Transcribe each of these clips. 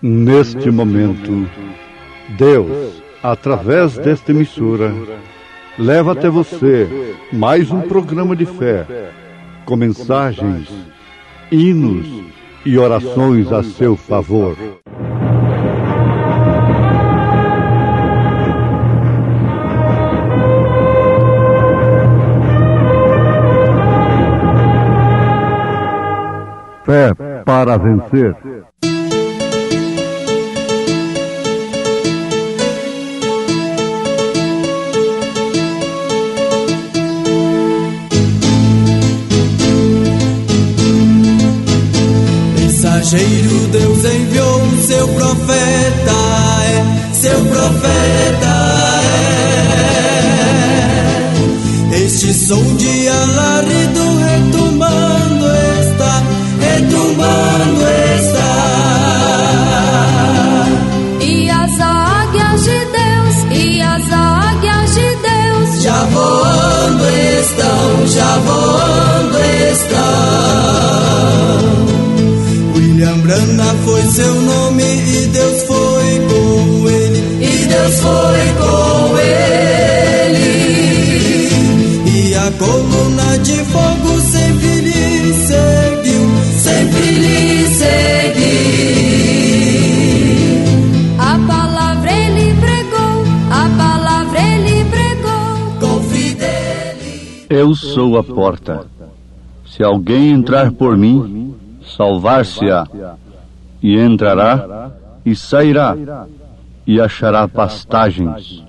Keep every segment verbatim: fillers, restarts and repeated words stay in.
Neste momento, Deus, através desta emissora, leva até você mais um programa de fé, com mensagens, hinos e orações a seu favor. Fé para vencer. Mensageiro, Deus enviou seu profeta, é, seu profeta é. Este som de alarido retumbando está, retumbando está. E as águias de Deus, e as águias de Deus já voando estão, já voando estão. William Branham foi seu nome e Deus foi com ele, e Deus foi com ele. E a coluna de fogo sempre lhe seguiu, sempre lhe seguiu. A palavra ele pregou, a palavra ele pregou com fidelidade. Eu sou a porta. Se alguém entrar por mim, salvar-se-á, e entrará e sairá, e achará pastagens.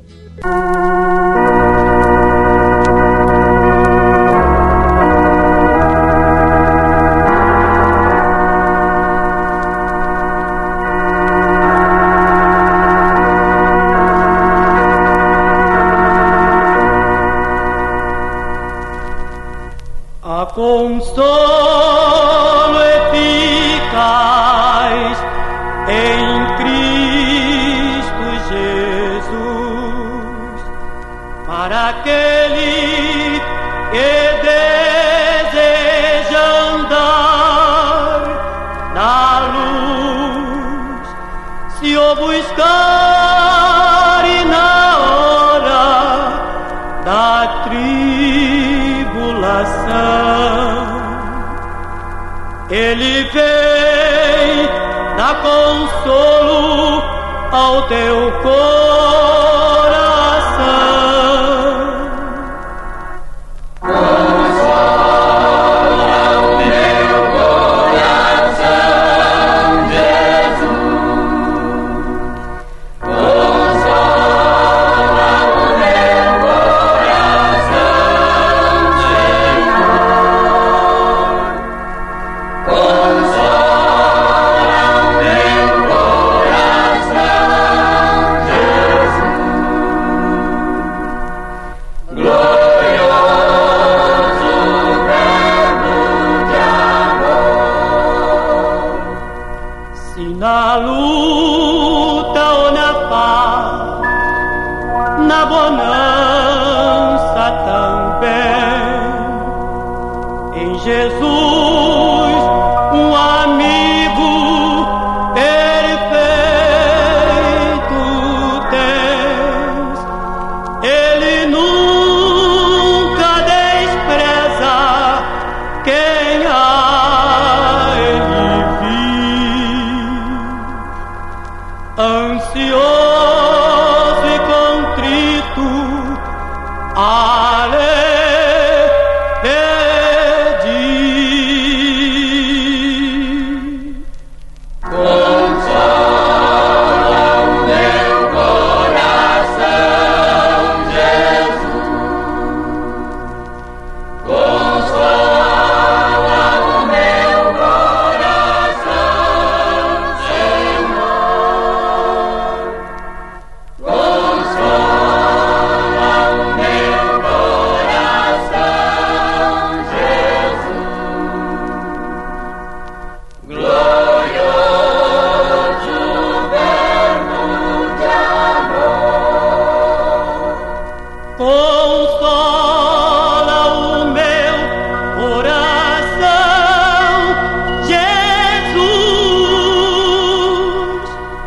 A consolo eficaz em Cristo Jesus, para aquele que deseja andar na luz, se o buscar e na hora da tribulação Ele vem dar consolo ao teu coração. Consola o meu coração, Jesus. Consola o meu coração, Senhor. Consola o meu coração, Jesus. Glorioso verbo de amor. Se na luta ou na paz, na bonança também, em Jesus um amigo perfeito tens. Ele nunca despreza quem a ele vive. Ansioso e contrito, ale pedi. Consola o meu coração, Jesus. Consola o meu coração, Senhor. Consola o meu coração, Jesus. Glorioso verbo de amor. Consola o meu coração, Jesus.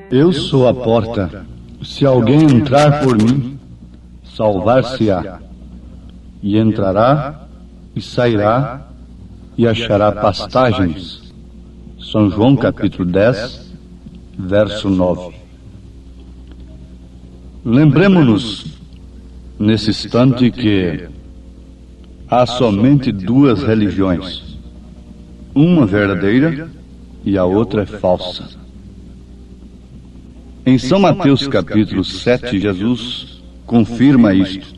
Eu sou a porta. Se alguém entrar por mim, salvar-se-á. E entrará e sairá e achará pastagens. São João capítulo dez, verso nove. Lembremos-nos nesse instante que há somente duas religiões. Uma verdadeira e a outra é falsa. Em São Mateus capítulo sete, Jesus confirma isto.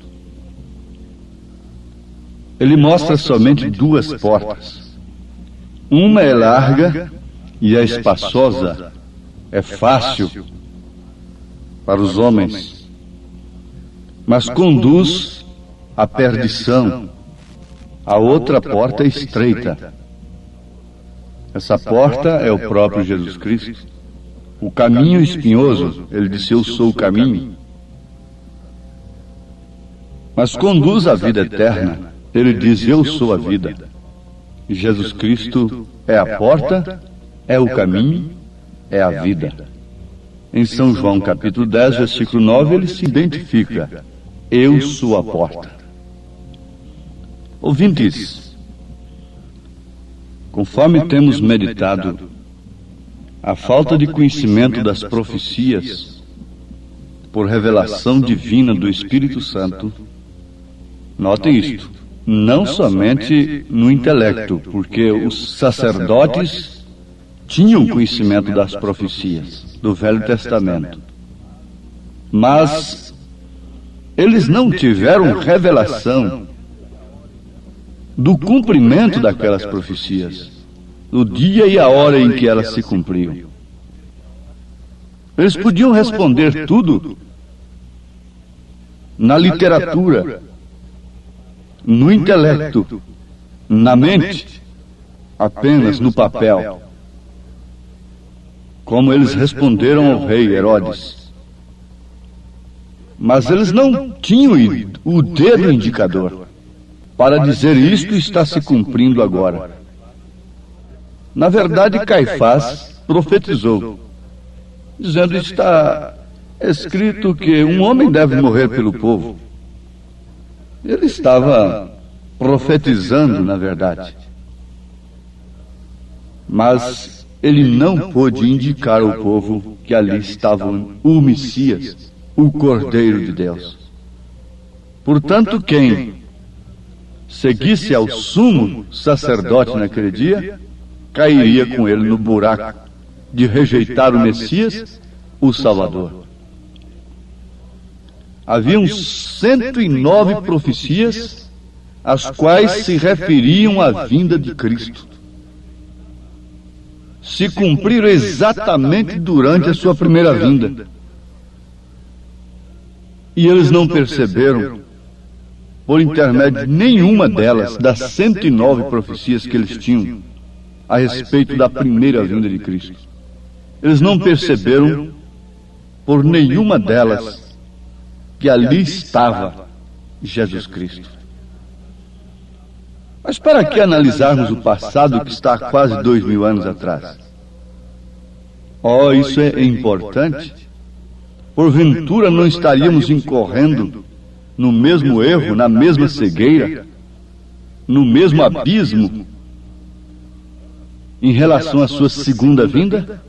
Ele mostra somente duas portas. Uma é larga e é espaçosa, é fácil para os homens, mas conduz à perdição. A outra porta é estreita. Essa porta é o próprio Jesus Cristo. O caminho espinhoso, ele disse, eu sou o caminho. Mas conduz à vida eterna. Ele diz, eu sou a vida. Jesus Cristo é a porta, é o caminho, é a vida. Em São João capítulo dez, versículo nove, ele se identifica. Eu sou a porta. Ouvintes, conforme temos meditado, a falta de conhecimento das profecias por revelação divina do Espírito Santo, notem isto, não somente no intelecto, porque os sacerdotes tinham conhecimento das profecias do Velho Testamento, mas eles não tiveram revelação do cumprimento daquelas profecias, do dia e a hora em que elas se cumpriam. Eles podiam responder tudo na literatura, no intelecto, na mente, apenas no papel, como eles responderam ao rei Herodes. Mas eles não tinham o dedo indicador para dizer isto está se cumprindo agora. Na verdade, Caifás profetizou, dizendo, está escrito que um homem deve morrer pelo povo. Ele estava profetizando, na verdade. Mas ele não pôde indicar ao povo que ali estava o Messias, o Cordeiro de Deus. Portanto, quem seguisse ao sumo sacerdote naquele dia, cairia com ele no buraco de rejeitar o Messias, o Salvador. Haviam cento e nove profecias, as quais se referiam à vinda de Cristo. Se cumpriram exatamente durante a sua primeira vinda. E eles não perceberam, por intermédio de nenhuma delas, das cento e nove profecias que eles tinham a respeito da primeira vinda de Cristo. Eles não perceberam, por nenhuma delas, que ali estava Jesus Cristo. Mas para que analisarmos o passado que está há quase dois mil anos atrás? Oh, isso é importante. Porventura não estaríamos incorrendo no mesmo erro, na mesma cegueira, no mesmo abismo em relação à sua segunda vinda?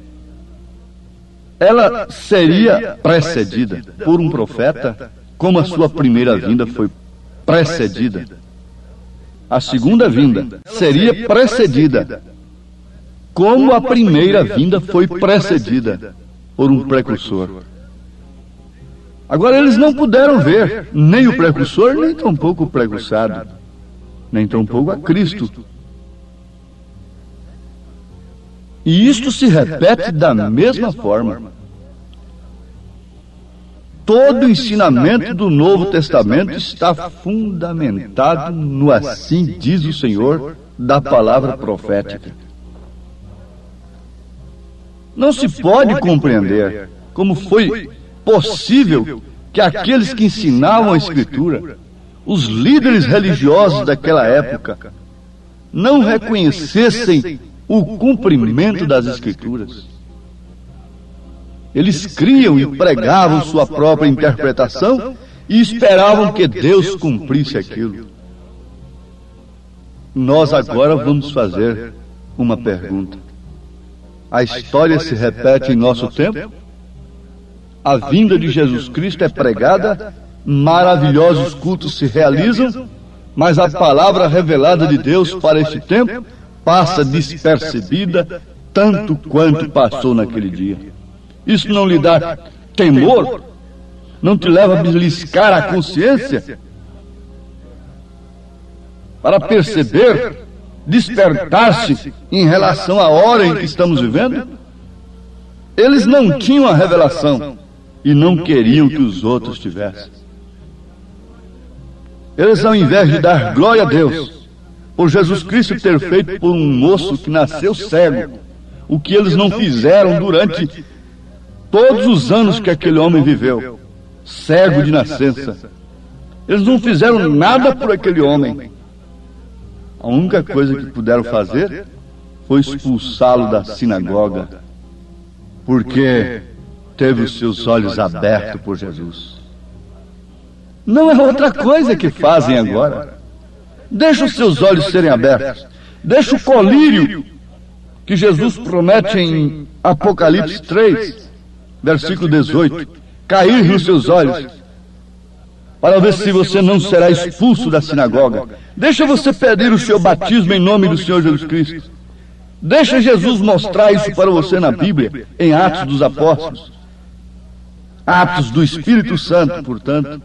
Ela seria precedida por um profeta, como a sua primeira vinda foi precedida. A segunda vinda seria precedida, como a primeira vinda foi precedida por um precursor. Agora eles não puderam ver nem o precursor, nem tampouco o precursado, nem tampouco a Cristo. E isto se repete da mesma forma. Todo o ensinamento do Novo Testamento está fundamentado no assim diz o Senhor da palavra profética. Não se pode compreender como foi possível que aqueles que ensinavam a Escritura, os líderes religiosos daquela época, não reconhecessem o cumprimento das Escrituras. Eles criam e pregavam sua própria interpretação e esperavam que Deus cumprisse aquilo. Nós agora vamos fazer uma pergunta. A história se repete em nosso tempo? A vinda de Jesus Cristo é pregada, maravilhosos cultos se realizam, mas a palavra revelada de Deus para este tempo passa despercebida tanto quanto passou naquele dia. Isso não lhe dá temor? Não te leva a beliscar a consciência? Para perceber, despertar-se em relação à hora em que estamos vivendo? Eles não tinham a revelação e não queriam que os outros tivessem. Eles, ao invés de dar glória a Deus por Jesus Cristo ter feito por um moço que nasceu cego, o que eles não fizeram durante todos os anos que aquele homem viveu, cego de nascença. Eles não fizeram nada por aquele homem. A única coisa que puderam fazer foi expulsá-lo da sinagoga, porque teve os seus olhos abertos por Jesus. Não é outra coisa que fazem agora. Deixa os seus olhos serem abertos. Deixa o colírio que Jesus promete em Apocalipse três, versículo dezoito, cair nos seus olhos, para ver se você não será expulso da sinagoga. Deixa você pedir o seu batismo em nome do Senhor Jesus Cristo. Deixa Jesus mostrar isso para você na Bíblia, em Atos dos Apóstolos. Atos do Espírito Santo, portanto.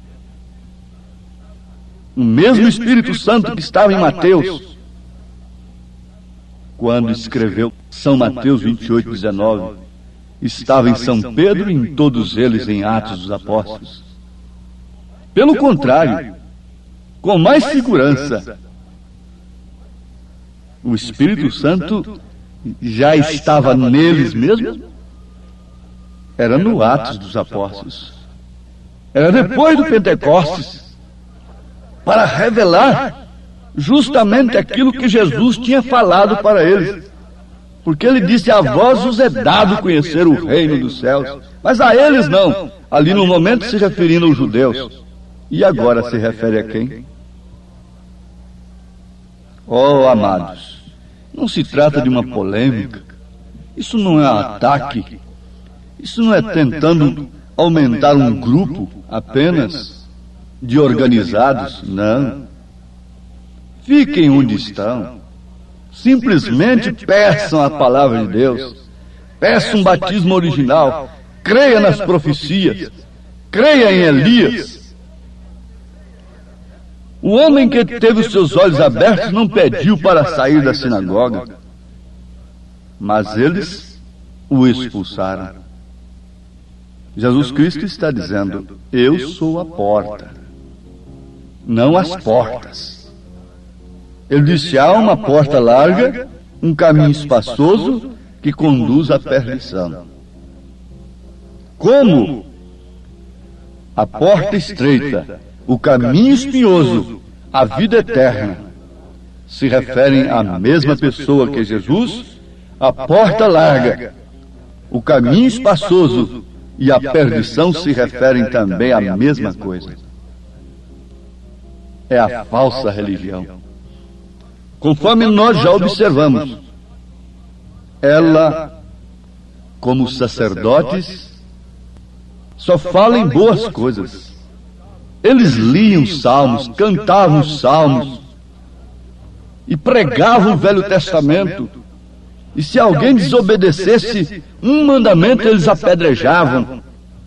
O mesmo Espírito Santo que estava em Mateus, quando escreveu São Mateus vinte e oito, dezenove, estava em São Pedro e em todos eles em Atos dos Apóstolos. Pelo contrário, com mais segurança, o Espírito Santo já estava neles mesmo. Era no Atos dos Apóstolos. Era depois do Pentecostes, para revelar justamente aquilo que Jesus tinha falado para eles. Porque ele disse: a vós vos é dado conhecer o reino dos céus, mas a eles não. Ali no momento se referindo aos judeus. E agora se refere a quem? Oh, amados, não se trata de uma polêmica. Isso não é um ataque. Isso não é tentando aumentar um grupo apenas de organizados. Não. Fiquem onde estão. Simplesmente peçam a palavra de Deus. Peçam um batismo original. Creia nas profecias. Creia em Elias. O homem que teve os seus olhos abertos não pediu para sair da sinagoga, mas eles o expulsaram. Jesus Cristo está dizendo: eu sou a porta, não as portas. Ele disse: há uma porta larga, um caminho espaçoso que conduz à perdição. Como a porta estreita, o caminho espinhoso, a vida eterna, se referem à mesma pessoa que Jesus, a porta larga, o caminho espaçoso e a perdição se referem também à mesma coisa. É a falsa religião. Conforme nós já observamos, ela, como sacerdotes, só fala em boas coisas. Eles liam salmos, cantavam salmos e pregavam o Velho Testamento. E se alguém desobedecesse um mandamento, eles apedrejavam.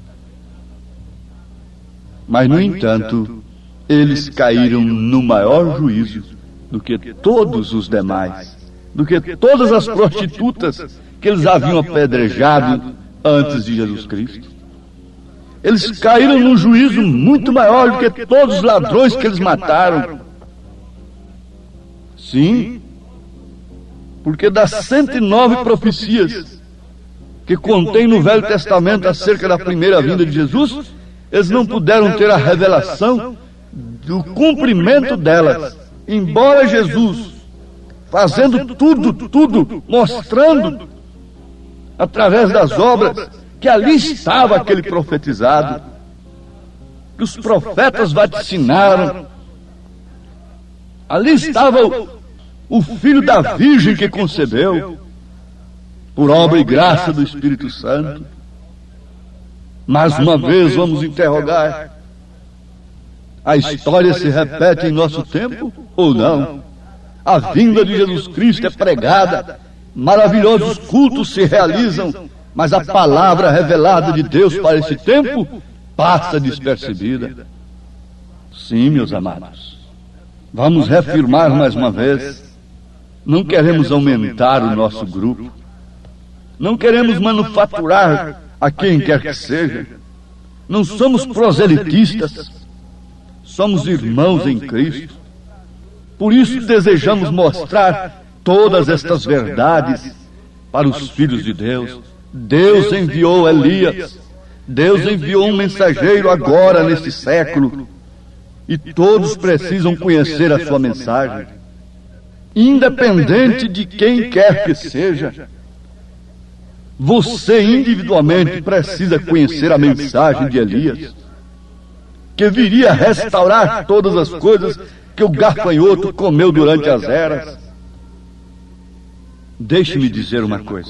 Mas, no entanto, eles caíram no maior juízo do que todos os demais, do que todas as prostitutas que eles haviam apedrejado antes de Jesus Cristo. Eles caíram num juízo muito maior do que todos os ladrões que eles mataram. Sim, porque das cento e nove profecias que contém no Velho Testamento acerca da primeira vinda de Jesus, eles não puderam ter a revelação do cumprimento delas. Embora Jesus, fazendo tudo, tudo, mostrando através das obras que ali estava aquele profetizado, que os profetas vaticinaram. Ali estava o, o filho da Virgem que concebeu, por obra e graça do Espírito Santo. Mais uma vez vamos interrogar: a história se repete em nosso tempo ou não? A vinda de Jesus Cristo é pregada, maravilhosos cultos se realizam, mas a palavra revelada de Deus para esse tempo passa despercebida. Sim, meus amados, vamos reafirmar mais uma vez: não queremos aumentar o nosso grupo, não queremos manufaturar a quem quer que seja, não somos proselitistas, somos irmãos em Cristo. Por isso desejamos mostrar todas estas verdades para os filhos de Deus. Deus enviou Elias, Deus enviou um mensageiro agora neste século, e todos precisam conhecer a sua mensagem, independente de quem quer que seja. Você individualmente precisa conhecer a mensagem de Elias, que viria restaurar todas as coisas que o gafanhoto comeu durante as eras. Deixe-me dizer uma coisa: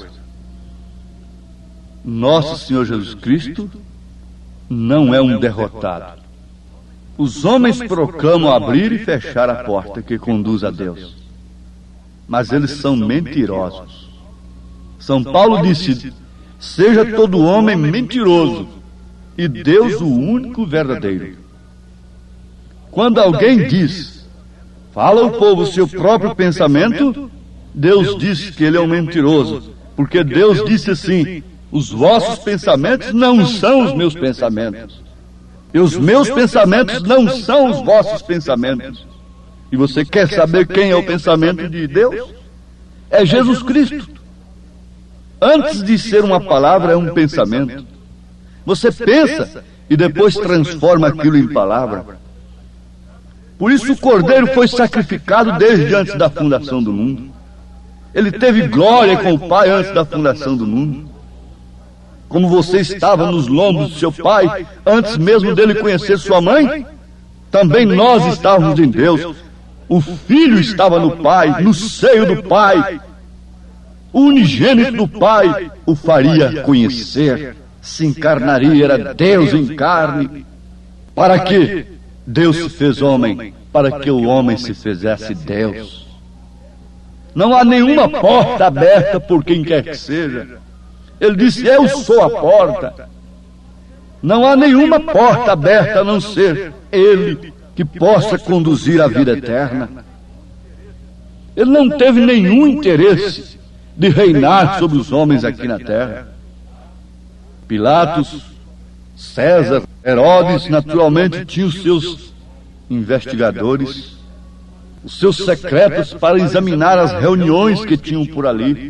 nosso Senhor Jesus Cristo não é um derrotado. Os homens proclamam abrir e fechar a porta que conduz a Deus, mas eles são mentirosos. São Paulo disse: seja todo homem mentiroso e Deus o único verdadeiro. Quando alguém diz, fala ao povo seu próprio pensamento, Deus diz que ele é um mentiroso, porque Deus disse assim: os vossos pensamentos não são os meus pensamentos, e os meus pensamentos não são os vossos pensamentos. E você quer saber quem é o pensamento de Deus? É Jesus Cristo. Antes de ser uma palavra, é um pensamento. Você pensa e depois transforma aquilo em palavra. Por isso o Cordeiro foi sacrificado desde antes da fundação do mundo. Ele teve glória com o Pai antes da fundação do mundo. Como você estava nos lombos de seu pai antes mesmo dele conhecer sua mãe, também nós estávamos em Deus. O Filho estava no Pai, no seio do Pai. O unigênito do Pai o faria conhecer, se encarnaria, era Deus em carne. Para que Deus se fez homem? Para que o homem se fizesse Deus. Não há nenhuma porta aberta por quem quer que seja. Ele disse: eu sou a porta. Não há nenhuma porta aberta a não ser Ele que possa conduzir à vida eterna. Ele não teve nenhum interesse de reinar sobre os homens aqui na terra. Pilatos, César, Herodes, naturalmente tinham os seus investigadores, os seus secretos para examinar as reuniões que tinham por ali.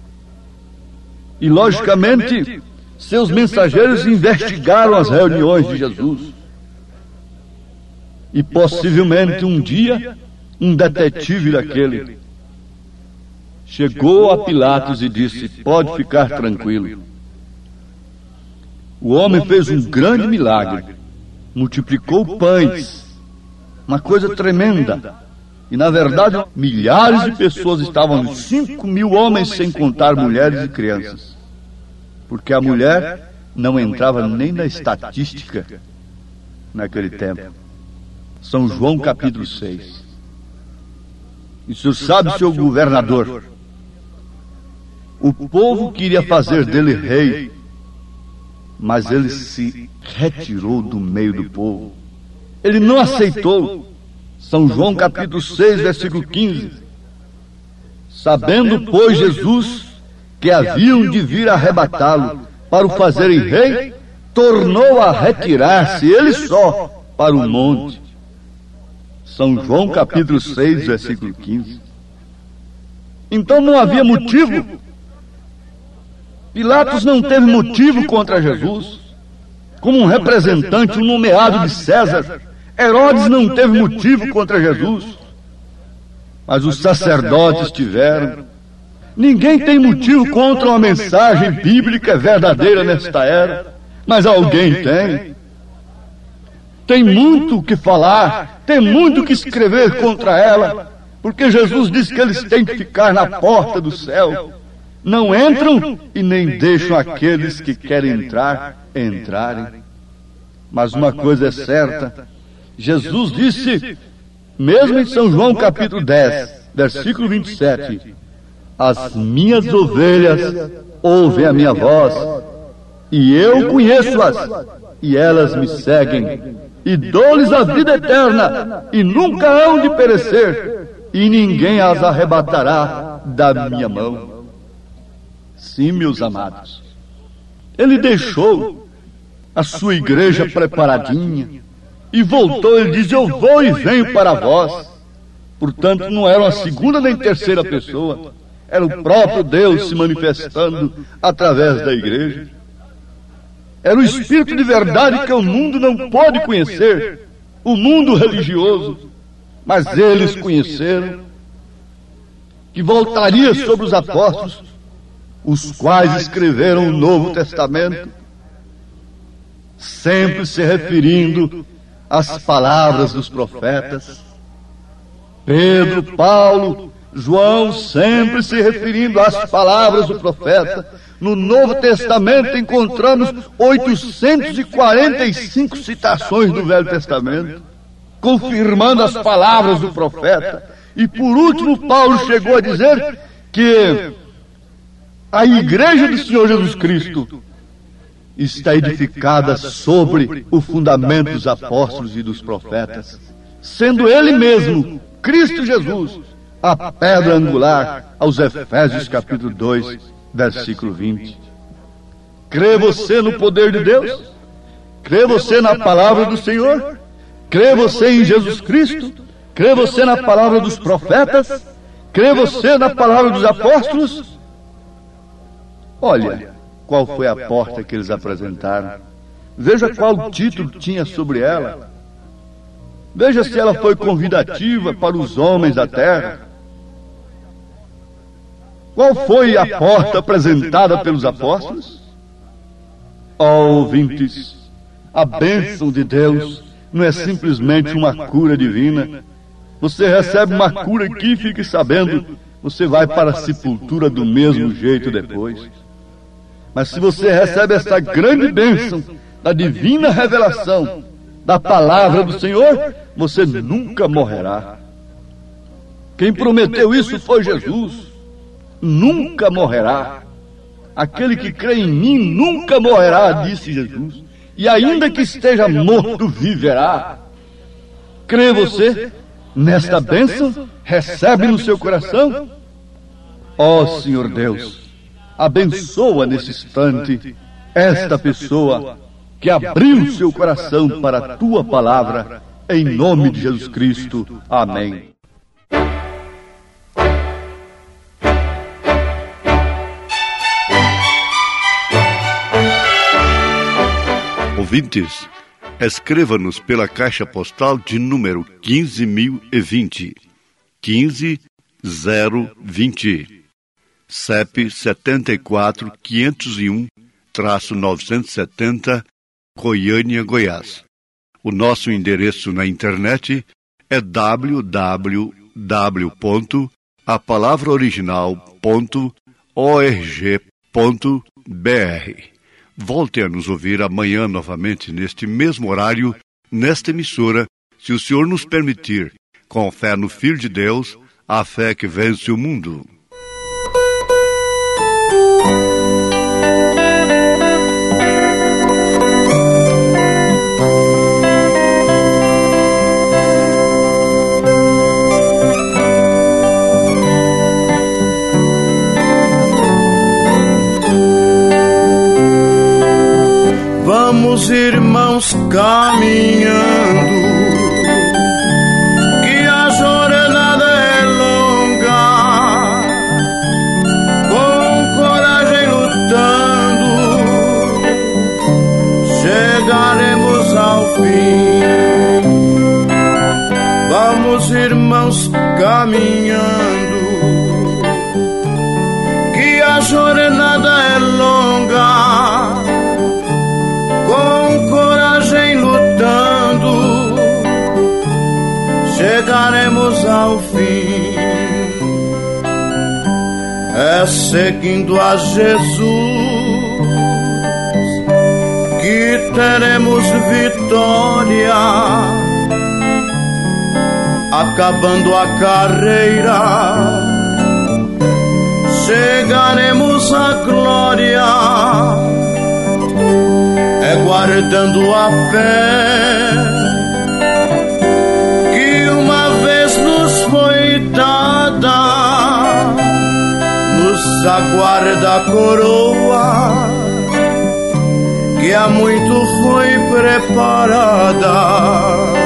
E, logicamente, seus mensageiros investigaram as reuniões de Jesus. E, possivelmente, um dia, um detetive daquele chegou a Pilatos e disse: pode ficar tranquilo. O homem fez um grande milagre, multiplicou pães, uma coisa tremenda. E, na verdade, milhares de pessoas estavam, cinco mil homens, sem contar mulheres e crianças. Porque a mulher não entrava nem na estatística naquele tempo. São João capítulo seis. E o senhor sabe, seu governador, o povo queria fazer dele rei, mas ele se retirou do meio do povo. Ele não aceitou. São João capítulo seis, versículo quinze. Sabendo, pois, Jesus que haviam de vir arrebatá-lo para o fazerem rei, tornou a retirar-se, ele só, para o monte. São João capítulo seis, versículo quinze. Então não havia motivo. Pilatos não teve motivo contra Jesus. Como um representante, um nomeado de César, Herodes não teve motivo contra Jesus. Mas os sacerdotes tiveram. Ninguém tem motivo contra uma mensagem bíblica verdadeira nesta era, mas alguém tem. Tem muito o que falar, tem muito o que escrever contra ela, porque Jesus disse que eles têm que ficar na porta do céu. Não entram e nem deixam aqueles que querem entrar, entrarem. Mas uma coisa é certa, Jesus disse, mesmo em São João capítulo dez, versículo vinte e sete, as minhas ovelhas ouvem a minha voz, e eu conheço-as, e elas me seguem, e dou-lhes a vida eterna, e nunca hão de perecer, e ninguém as arrebatará da minha mão. Sim, meus amados, ele deixou a sua igreja preparadinha, e voltou, ele diz, eu vou e venho para vós. Portanto, não era uma segunda nem terceira pessoa, era o próprio Deus se manifestando através da igreja. Era o Espírito de verdade que o mundo não pode conhecer, o mundo religioso, mas eles conheceram, que voltaria sobre os apóstolos, os quais escreveram o Novo Testamento, sempre se referindo às palavras dos profetas. Pedro, Paulo, João, sempre se referindo às palavras do profeta. No Novo Testamento encontramos oitocentas e quarenta e cinco citações do Velho Testamento, confirmando as palavras do profeta. E por último, Paulo chegou a dizer que a igreja do Senhor Jesus Cristo está edificada sobre o fundamento dos apóstolos e dos profetas, sendo ele mesmo, Cristo Jesus, a pedra angular, aos Efésios capítulo dois, versículo vinte. Crê você no poder de Deus? Crê você na palavra do Senhor? Crê você em Jesus Cristo? Crê você na palavra dos profetas? Crê você na palavra dos apóstolos? Olha, qual foi a porta que eles apresentaram. Veja qual título tinha sobre ela. Veja se ela foi convidativa para os homens da terra. Qual foi a porta apresentada pelos apóstolos? Ó ouvintes, a bênção de Deus não é simplesmente uma cura divina. Você recebe uma cura aqui e fique sabendo, você vai para a sepultura do mesmo jeito depois. Mas se você recebe essa grande bênção da divina revelação, da palavra do Senhor, você nunca morrerá. Quem prometeu isso foi Jesus. Nunca morrerá. Aquele que crê em mim nunca morrerá, disse Jesus. E ainda que esteja morto, viverá. Crê você nesta bênção? Recebe no seu coração? Ó Senhor Deus, abençoa nesse instante esta pessoa que abriu seu coração para a tua palavra, em nome de Jesus Cristo. Amém. Ouvintes, escreva-nos pela caixa postal de número quinze mil e vinte, quinze zero vinte, C E P setenta e quatro, quinhentos e um, novecentos e setenta, Goiânia, Goiás. O nosso endereço na internet é w w w ponto a palavra original ponto org ponto b r. Volte a nos ouvir amanhã novamente neste mesmo horário, nesta emissora, se o Senhor nos permitir, com fé no Filho de Deus, a fé que vence o mundo. Vamos, irmãos, caminhando, que a jornada é longa, com coragem lutando, chegaremos ao fim. Vamos, irmãos, caminhando, ao fim. É seguindo a Jesus que teremos vitória, acabando a carreira, chegaremos à glória. É guardando a fé que uma vez nos foi dada, nos aguarda a coroa que há muito foi preparada.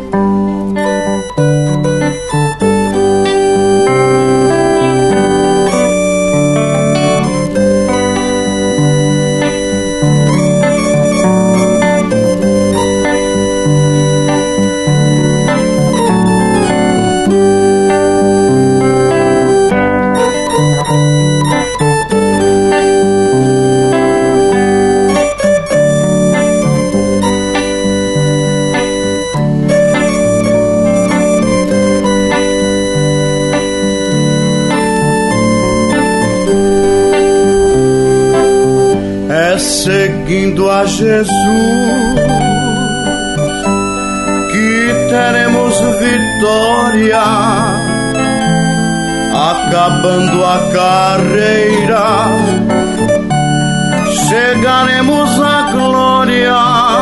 Seguindo a Jesus que teremos vitória, acabando a carreira, chegaremos à glória.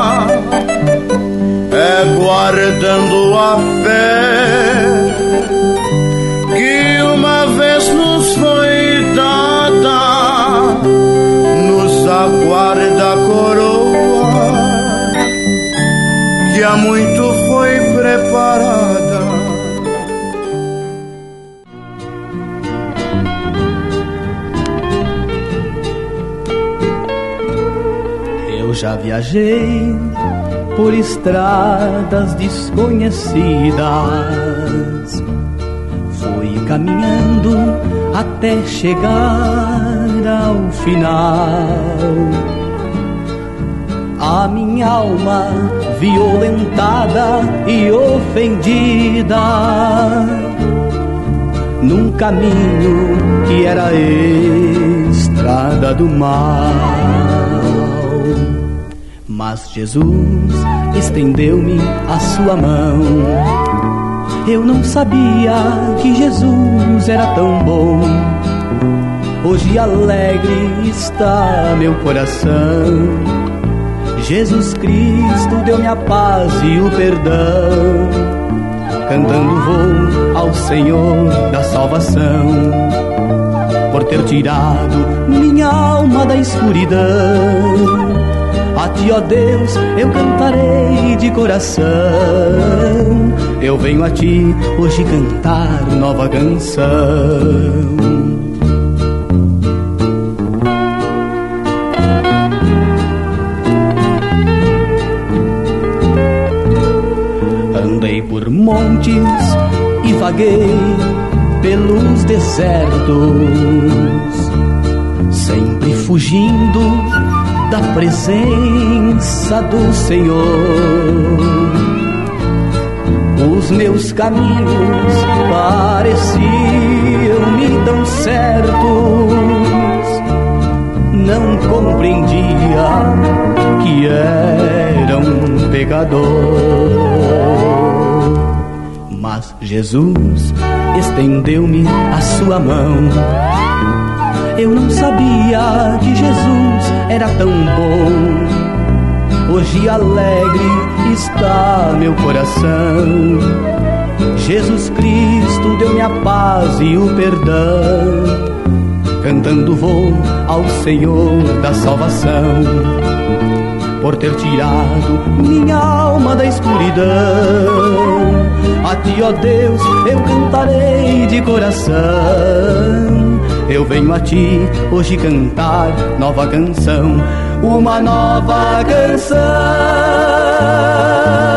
É guardando a fé que uma vez nos foi dada, nos aguarda a coroa que há muito foi preparada. Eu já viajei por estradas desconhecidas, fui caminhando até chegar ao final. A minha alma violentada e ofendida, num caminho que era a estrada do mal. Mas Jesus estendeu-me a sua mão. Eu não sabia que Jesus era tão bom. Hoje alegre está meu coração. Jesus Cristo deu-me a paz e o perdão. Cantando vou ao Senhor da salvação, por ter tirado minha alma da escuridão. A ti, ó Deus, eu cantarei de coração. Eu venho a ti hoje cantar nova canção. Andei por montes e vaguei pelos desertos, sempre fugindo da presença do Senhor. Os meus caminhos pareciam-me tão certos, não compreendia que era um pecador. Mas Jesus estendeu-me a sua mão. Eu não sabia que Jesus era tão bom. Hoje alegre está meu coração. Jesus Cristo deu-me a paz e o perdão. Cantando vou ao Senhor da salvação, por ter tirado minha alma da escuridão. A ti, ó Deus, eu cantarei de coração. Eu venho a ti hoje cantar nova canção, uma nova canção.